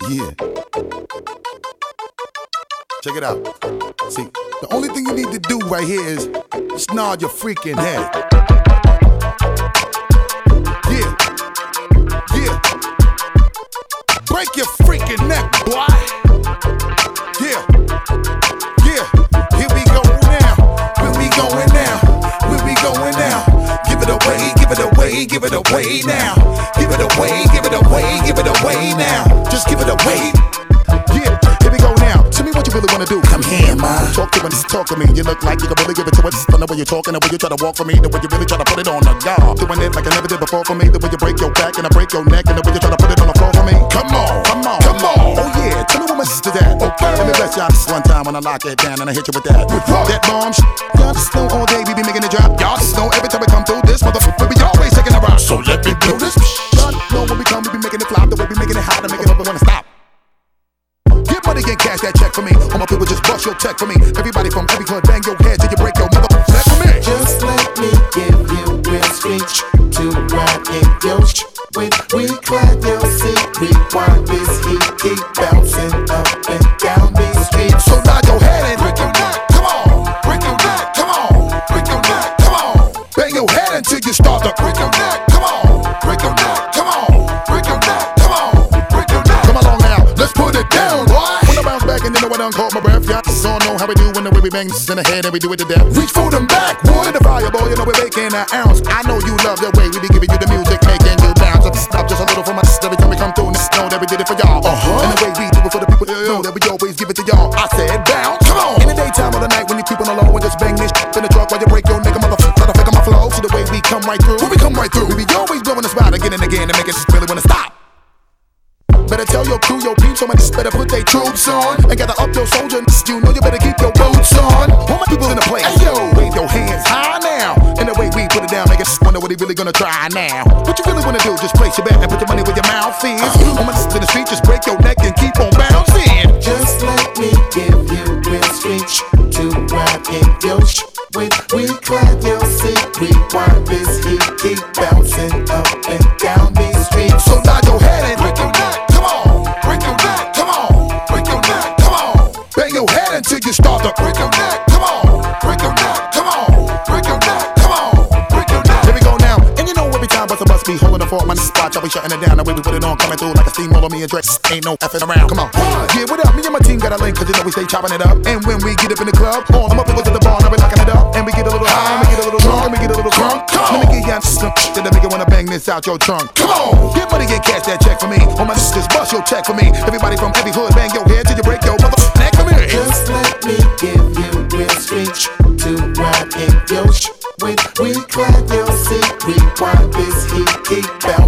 Yeah. Check it out. See, the only thing you need to do right here is just nod your freaking head. Yeah. Yeah. Break your freaking neck, boy. Yeah. Yeah. Here we go now. Where we going now? Where we going now? Give it away, give it away, give it away now. Give it away, give it away, give it away now. Just give it away. Yeah, here we go now. Tell me what you really wanna do. Come here, ma. Talk to me, talk to me. You look like you can really give it to us. From the way you're talking, the way you try to walk for me, the way you really try to put it on the guard. Doing it like I never did before for me. The way you break your back and I break your neck, and the way you try to put it on the floor for me. Come on, come on, come on. Oh yeah, tell me what my sister's at. Okay, let me bless y'all this one time when I lock it down and I hit you with that. That bomb y'all just know all day we be making it drop. Y'all just know every time we come through this motherfucker, we always taking a rock. So let me blow this. Y'all know when we come, we be making it flop. The way we making it hot and making it up and wanna stop. Get money, get cash, that check for me. All my people just bust your check for me. Everybody from every hood, bang your head till you break your motherfucker neck for me. Just let me give you real speech to ride in your when we clap your seat. Rewind this heat, keep bouncing up and down these streets. So nod your head and break your neck. Come on, break your neck. Come on, break your neck. Come on, bang your head until you start to break your neck. Come on, break your neck. Come on, break your neck. Come on, break your neck. Come along now, let's put it down, boy. When I bounce back and you know I done caught my breath, y'all just all know how we do when the way we bang this in the head and we do it to death. Reach for them back, wood in the fire, boy. You know we're making an ounce. I know you love the way we be giving you the music, making you bounce. Stop just a little for my sister every time we come through and know that we did it for y'all. And the way we do it for the people, know that we always give it to y'all. I said bounce, come on. In the daytime or the night when you keep on the low and just bang this in the truck while you break your neck, motherfucker. Try to fake on my flow. See the way we come right through. When we come right through, we be always blowing the spot again and again and make it just really wanna stop. Better tell your crew, your peeps, so much better put they troops on and gather up your soldiers. You know you better keep your boots on. All my people in the place, hey, yo, wave your hands high now. And the way we put it down, make us wonder what he really gonna try now. What you really wanna do? Just place your bet and put your money where your mouth is. On my to the street, just break your neck and keep on bouncing. Just let me give you real speech to ride in your when we clap your seat. Rewind this heat, keep bouncing up and down these streets. So nod your head and break your neck. Break your neck, come on, break your neck, come on. Bang your head until you start to break your neck, come on, break your neck, come on, break your neck, come on, break your neck. Here we go now, and you know every time bust a bus be holding the fort, my spot, y'all be shutting it down. The way we put it on, coming through like a steamroller, me and Drake, ain't no effing around, come on. Yeah, what up, me and my team got a link, cause you know we stay chopping it up. And when we get up in the club, all my people to the bar, now we locking it up. And we get a little high, we get a little drunk, and we get a little drunk. Let me get y'all some shit that make you wanna bang this out your trunk. Come on, get money, get cash, that check for me. All my sisters, bust your check for me. Everybody from every hood, bang your head till you break your motherfucking neck for me. Just let me give you real speech to ride in your when we clap your seat. Rewind this heat, keep bouncing.